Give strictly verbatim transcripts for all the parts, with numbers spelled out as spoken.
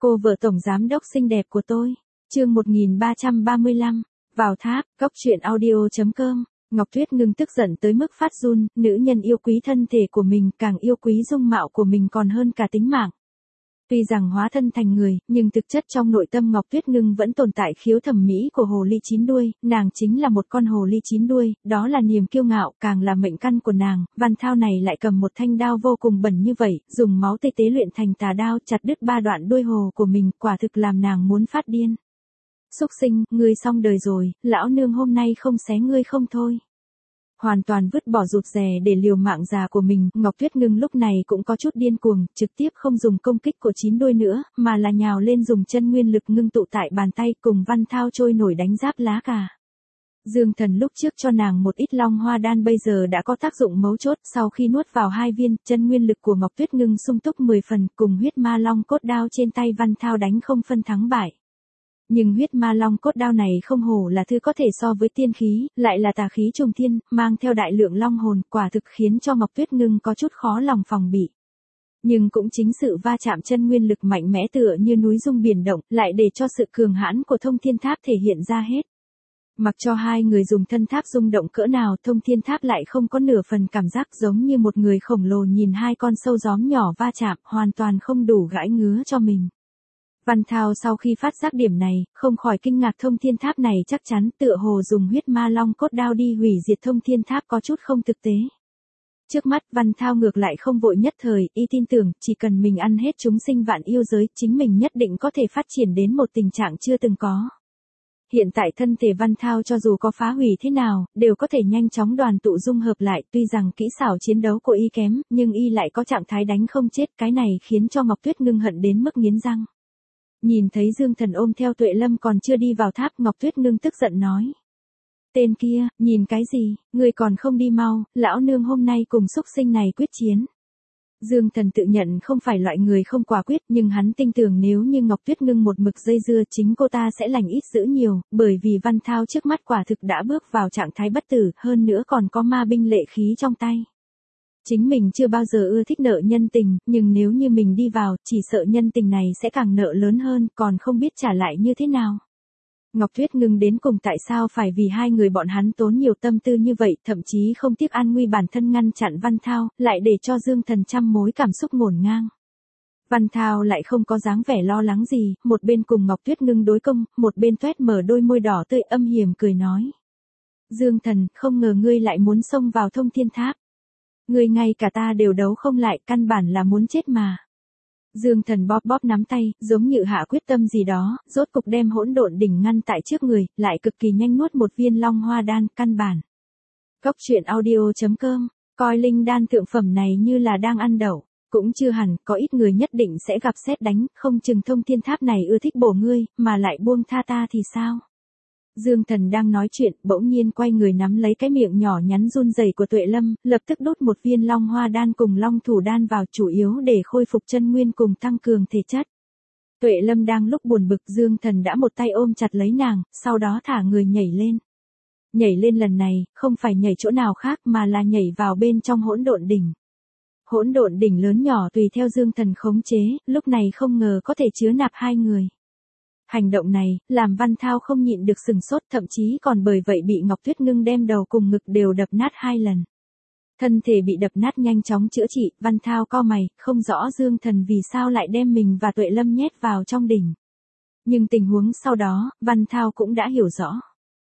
Cô vợ tổng giám đốc xinh đẹp của tôi. Chương một nghìn ba trăm ba mươi lăm. Vào tháp, cốc truyện audio chấm com. Ngọc Tuyết Ngưng tức giận tới mức phát run, nữ nhân yêu quý thân thể của mình, càng yêu quý dung mạo của mình còn hơn cả tính mạng. Tuy rằng hóa thân thành người, nhưng thực chất trong nội tâm Ngọc Tuyết Ngưng vẫn tồn tại khiếu thẩm mỹ của hồ ly chín đuôi, nàng chính là một con hồ ly chín đuôi, đó là niềm kiêu ngạo, càng là mệnh căn của nàng. Văn Thao này lại cầm một thanh đao vô cùng bẩn như vậy, dùng máu tươi tế luyện thành tà đao, chặt đứt ba đoạn đuôi hồ của mình, quả thực làm nàng muốn phát điên. Xúc sinh, ngươi xong đời rồi, lão nương hôm nay không xé ngươi không thôi. Hoàn toàn vứt bỏ rụt rè để liều mạng già của mình, Ngọc Tuyết Ngưng lúc này cũng có chút điên cuồng, trực tiếp không dùng công kích của chín đuôi nữa, mà là nhào lên dùng chân nguyên lực ngưng tụ tại bàn tay cùng Văn Thao trôi nổi đánh giáp lá cà. Dương Thần lúc trước cho nàng một ít long hoa đan bây giờ đã có tác dụng mấu chốt, sau khi nuốt vào hai viên, chân nguyên lực của Ngọc Tuyết Ngưng sung túc mười phần, cùng huyết ma long cốt đao trên tay Văn Thao đánh không phân thắng bại. Nhưng huyết ma long cốt đao này không hổ là thứ có thể so với tiên khí, lại là tà khí trùng thiên, mang theo đại lượng long hồn, quả thực khiến cho Ngọc Tuyết Ngưng có chút khó lòng phòng bị. Nhưng cũng chính sự va chạm chân nguyên lực mạnh mẽ tựa như núi rung biển động, lại để cho sự cường hãn của Thông Thiên Tháp thể hiện ra hết. Mặc cho hai người dùng thân tháp rung động cỡ nào, Thông Thiên Tháp lại không có nửa phần cảm giác, giống như một người khổng lồ nhìn hai con sâu gióm nhỏ va chạm, hoàn toàn không đủ gãi ngứa cho mình. Văn Thao sau khi phát giác điểm này, không khỏi kinh ngạc, Thông Thiên Tháp này chắc chắn tựa hồ dùng huyết ma long cốt đao đi hủy diệt Thông Thiên Tháp có chút không thực tế. Trước mắt Văn Thao ngược lại không vội nhất thời, y tin tưởng, chỉ cần mình ăn hết chúng sinh vạn yêu giới, chính mình nhất định có thể phát triển đến một tình trạng chưa từng có. Hiện tại thân thể Văn Thao cho dù có phá hủy thế nào, đều có thể nhanh chóng đoàn tụ dung hợp lại, tuy rằng kỹ xảo chiến đấu của y kém, nhưng y lại có trạng thái đánh không chết, cái này khiến cho Ngọc Tuyết Ngưng hận đến mức nghiến răng. Nhìn thấy Dương Thần ôm theo Tuệ Lâm còn chưa đi vào tháp, Ngọc Tuyết Ngưng tức giận nói. Tên kia, nhìn cái gì, người còn không đi mau, lão nương hôm nay cùng xúc sinh này quyết chiến. Dương Thần tự nhận không phải loại người không quả quyết, nhưng hắn tin tưởng nếu như Ngọc Tuyết Ngưng một mực dây dưa, chính cô ta sẽ lành ít dữ nhiều, bởi vì Văn Thao trước mắt quả thực đã bước vào trạng thái bất tử, hơn nữa còn có ma binh lệ khí trong tay. Chính mình chưa bao giờ ưa thích nợ nhân tình, nhưng nếu như mình đi vào, chỉ sợ nhân tình này sẽ càng nợ lớn hơn, còn không biết trả lại như thế nào. Ngọc Tuyết Ngưng đến cùng tại sao phải vì hai người bọn hắn tốn nhiều tâm tư như vậy, thậm chí không tiếc an nguy bản thân ngăn chặn Văn Thao, lại để cho Dương Thần trăm mối cảm xúc ngổn ngang. Văn Thao lại không có dáng vẻ lo lắng gì, một bên cùng Ngọc Tuyết Ngưng đối công, một bên toét mở đôi môi đỏ tươi âm hiểm cười nói. Dương Thần, không ngờ ngươi lại muốn xông vào Thông Thiên Tháp. Ngươi ngay cả ta đều đấu không lại, căn bản là muốn chết mà. Dương Thần bóp bóp nắm tay, giống như hạ quyết tâm gì đó, rốt cục đem hỗn độn đỉnh ngăn tại trước người, lại cực kỳ nhanh nuốt một viên long hoa đan, căn bản. Cốc truyện audio chấm com, coi linh đan thượng phẩm này như là đang ăn đậu, cũng chưa hẳn, có ít người nhất định sẽ gặp sét đánh, không chừng Thông Thiên Tháp này ưa thích bổ ngươi, mà lại buông tha ta thì sao? Dương Thần đang nói chuyện, bỗng nhiên quay người nắm lấy cái miệng nhỏ nhắn run rẩy của Tuệ Lâm, lập tức đút một viên long hoa đan cùng long thủ đan vào, chủ yếu để khôi phục chân nguyên cùng tăng cường thể chất. Tuệ Lâm đang lúc buồn bực, Dương Thần đã một tay ôm chặt lấy nàng, sau đó thả người nhảy lên. Nhảy lên lần này, không phải nhảy chỗ nào khác mà là nhảy vào bên trong hỗn độn đỉnh. Hỗn độn đỉnh lớn nhỏ tùy theo Dương Thần khống chế, lúc này không ngờ có thể chứa nạp hai người. Hành động này, làm Văn Thao không nhịn được sừng sốt, thậm chí còn bởi vậy bị Ngọc Tuyết Ngưng đem đầu cùng ngực đều đập nát hai lần. Thân thể bị đập nát nhanh chóng chữa trị, Văn Thao cau mày, không rõ Dương Thần vì sao lại đem mình và Tuệ Lâm nhét vào trong đỉnh. Nhưng tình huống sau đó, Văn Thao cũng đã hiểu rõ.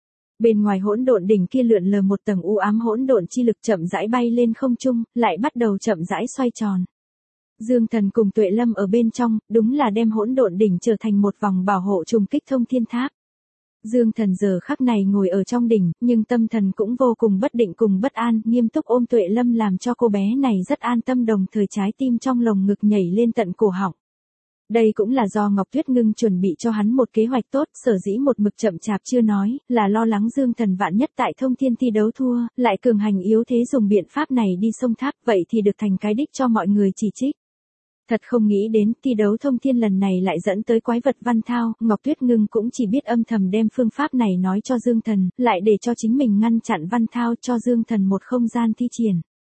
Bên ngoài hỗn độn đỉnh kia lượn lờ một tầng u ám hỗn độn chi lực chậm rãi bay lên không trung, lại bắt đầu chậm rãi xoay tròn. Dương Thần cùng Tuệ Lâm ở bên trong, đúng là đem hỗn độn đỉnh trở thành một vòng bảo hộ trùng kích Thông Thiên Tháp. Dương Thần giờ khắc này ngồi ở trong đỉnh, nhưng tâm thần cũng vô cùng bất định cùng bất an, nghiêm túc ôm Tuệ Lâm làm cho cô bé này rất an tâm, đồng thời trái tim trong lồng ngực nhảy lên tận cổ họng. Đây cũng là do Ngọc Tuyết Ngưng chuẩn bị cho hắn một kế hoạch tốt, sở dĩ một mực chậm chạp chưa nói, là lo lắng Dương Thần vạn nhất tại Thông Thiên thi đấu thua, lại cường hành yếu thế dùng biện pháp này đi xông tháp, vậy thì được thành cái đích cho mọi người chỉ trích. Thật không nghĩ đến, thi đấu Thông Thiên lần này lại dẫn tới quái vật Văn Thao, Ngọc Tuyết Ngưng cũng chỉ biết âm thầm đem phương pháp này nói cho Dương Thần, lại để cho chính mình ngăn chặn Văn Thao, cho Dương Thần một không gian thi triển.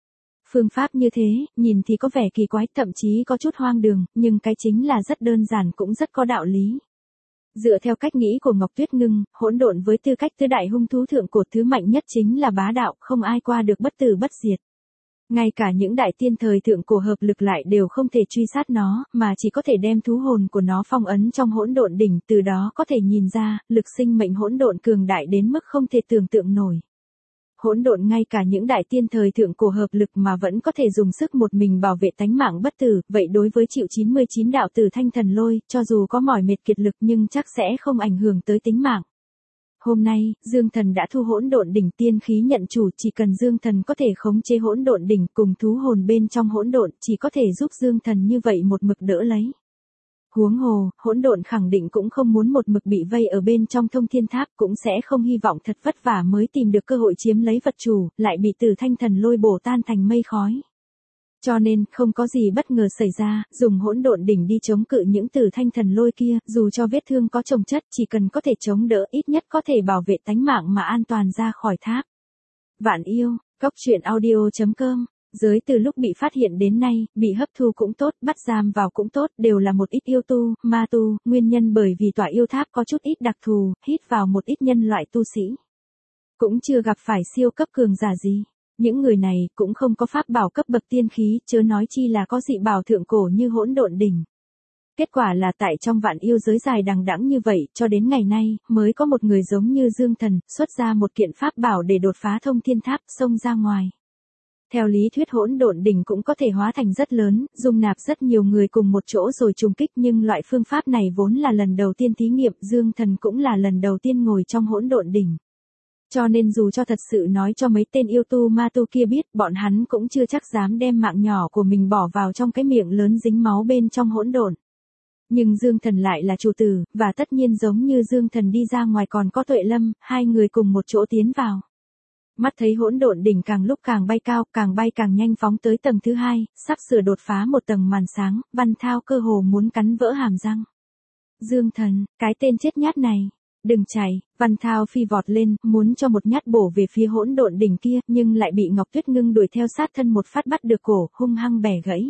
Phương pháp như thế, nhìn thì có vẻ kỳ quái, thậm chí có chút hoang đường, nhưng cái chính là rất đơn giản cũng rất có đạo lý. Dựa theo cách nghĩ của Ngọc Tuyết Ngưng, hỗn độn với tư cách tứ đại hung thú thượng cổ thứ mạnh nhất chính là bá đạo, không ai qua được bất tử bất diệt. Ngay cả những đại tiên thời thượng cổ hợp lực lại đều không thể truy sát nó, mà chỉ có thể đem thú hồn của nó phong ấn trong hỗn độn đỉnh, từ đó có thể nhìn ra, lực sinh mệnh hỗn độn cường đại đến mức không thể tưởng tượng nổi. Hỗn độn ngay cả những đại tiên thời thượng cổ hợp lực mà vẫn có thể dùng sức một mình bảo vệ tánh mạng bất tử, vậy đối với chịu chín mươi chín đạo tử thanh thần lôi, cho dù có mỏi mệt kiệt lực nhưng chắc sẽ không ảnh hưởng tới tính mạng. Hôm nay, Dương Thần đã thu hỗn độn đỉnh tiên khí nhận chủ, chỉ cần Dương Thần có thể khống chế hỗn độn đỉnh cùng thú hồn bên trong hỗn độn, chỉ có thể giúp Dương Thần như vậy một mực đỡ lấy. Huống hồ, hỗn độn khẳng định cũng không muốn một mực bị vây ở bên trong thông thiên tháp, cũng sẽ không hy vọng thật vất vả mới tìm được cơ hội chiếm lấy vật chủ, lại bị tử thanh thần lôi bổ tan thành mây khói. Cho nên, không có gì bất ngờ xảy ra, dùng hỗn độn đỉnh đi chống cự những tử thanh thần lôi kia, dù cho vết thương có chồng chất, chỉ cần có thể chống đỡ, ít nhất có thể bảo vệ tánh mạng mà an toàn ra khỏi tháp. Vạn yêu, Cốc Truyện Audio chấm com. Giới từ lúc bị phát hiện đến nay, bị hấp thu cũng tốt, bắt giam vào cũng tốt, đều là một ít yêu tu, ma tu, nguyên nhân bởi vì tòa yêu tháp có chút ít đặc thù, hít vào một ít nhân loại tu sĩ. Cũng chưa gặp phải siêu cấp cường giả gì. Những người này cũng không có pháp bảo cấp bậc tiên khí, chớ nói chi là có dị bảo thượng cổ như hỗn độn đỉnh. Kết quả là tại trong vạn yêu giới dài đằng đẵng như vậy, cho đến ngày nay, mới có một người giống như Dương Thần, xuất ra một kiện pháp bảo để đột phá thông thiên tháp, xông ra ngoài. Theo lý thuyết hỗn độn đỉnh cũng có thể hóa thành rất lớn, dung nạp rất nhiều người cùng một chỗ rồi trùng kích, nhưng loại phương pháp này vốn là lần đầu tiên thí nghiệm, Dương Thần cũng là lần đầu tiên ngồi trong hỗn độn đỉnh. Cho nên dù cho thật sự nói cho mấy tên yêu tu ma tu kia biết, bọn hắn cũng chưa chắc dám đem mạng nhỏ của mình bỏ vào trong cái miệng lớn dính máu bên trong hỗn độn. Nhưng Dương Thần lại là chủ tử, và tất nhiên giống như Dương Thần đi ra ngoài còn có Tuệ Lâm, hai người cùng một chỗ tiến vào. Mắt thấy hỗn độn đỉnh càng lúc càng bay cao, càng bay càng nhanh phóng tới tầng thứ hai, sắp sửa đột phá một tầng màn sáng, Văn Thao cơ hồ muốn cắn vỡ hàm răng. Dương Thần, cái tên chết nhát này. Đừng chạy, Văn Thao phi vọt lên, muốn cho một nhát bổ về phía hỗn độn đỉnh kia, nhưng lại bị Ngọc Tuyết Ngưng đuổi theo sát thân một phát bắt được cổ, hung hăng bẻ gãy.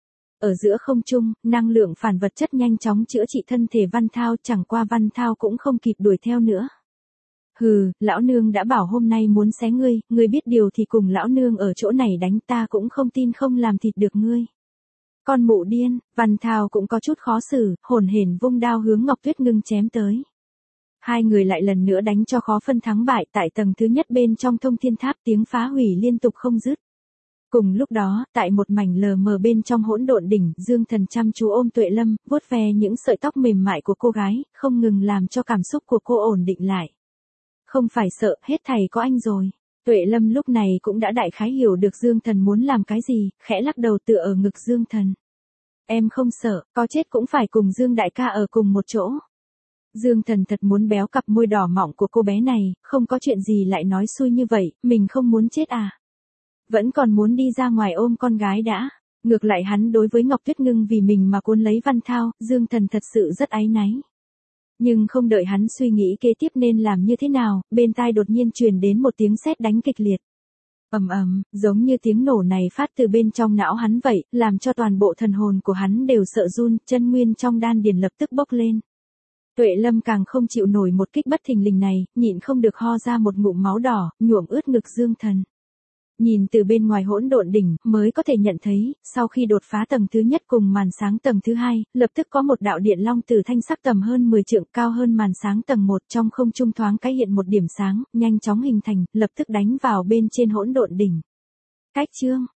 Ở giữa không trung, năng lượng phản vật chất nhanh chóng chữa trị thân thể Văn Thao, chẳng qua Văn Thao cũng không kịp đuổi theo nữa. Hừ, lão nương đã bảo hôm nay muốn xé ngươi, ngươi biết điều thì cùng lão nương ở chỗ này đánh, ta cũng không tin không làm thịt được ngươi. Con mụ điên, Văn Thao cũng có chút khó xử, hồn hển vung đao hướng Ngọc Tuyết Ngưng chém tới. Hai người lại lần nữa đánh cho khó phân thắng bại, tại tầng thứ nhất bên trong thông thiên tháp tiếng phá hủy liên tục không dứt. Cùng lúc đó, tại một mảnh lờ mờ bên trong hỗn độn đỉnh, Dương Thần chăm chú ôm Tuệ Lâm, vuốt ve những sợi tóc mềm mại của cô gái, không ngừng làm cho cảm xúc của cô ổn định lại. Không phải sợ, hết thầy có anh rồi. Tuệ Lâm lúc này cũng đã đại khái hiểu được Dương Thần muốn làm cái gì, khẽ lắc đầu tựa ở ngực Dương Thần. Em không sợ, có chết cũng phải cùng Dương đại ca ở cùng một chỗ. Dương Thần thật muốn béo cặp môi đỏ mọng của cô bé này, không có chuyện gì lại nói xui như vậy, mình không muốn chết à. Vẫn còn muốn đi ra ngoài ôm con gái đã. Ngược lại hắn đối với Ngọc Tuyết Ngưng vì mình mà cuốn lấy Văn Thao, Dương Thần thật sự rất áy náy. Nhưng không đợi hắn suy nghĩ kế tiếp nên làm như thế nào, bên tai đột nhiên truyền đến một tiếng sét đánh kịch liệt. Ầm ầm, giống như tiếng nổ này phát từ bên trong não hắn vậy, làm cho toàn bộ thần hồn của hắn đều sợ run, chân nguyên trong đan điền lập tức bốc lên. Tuệ Lâm càng không chịu nổi một kích bất thình lình này, nhịn không được ho ra một ngụm máu đỏ, nhuộm ướt ngực Dương Thần. Nhìn từ bên ngoài hỗn độn đỉnh, mới có thể nhận thấy, sau khi đột phá tầng thứ nhất cùng màn sáng tầng thứ hai, lập tức có một đạo điện long từ thanh sắc tầm hơn mười trượng cao hơn màn sáng tầng một, trong không trung thoáng cái hiện một điểm sáng, nhanh chóng hình thành, lập tức đánh vào bên trên hỗn độn đỉnh. Cách chương,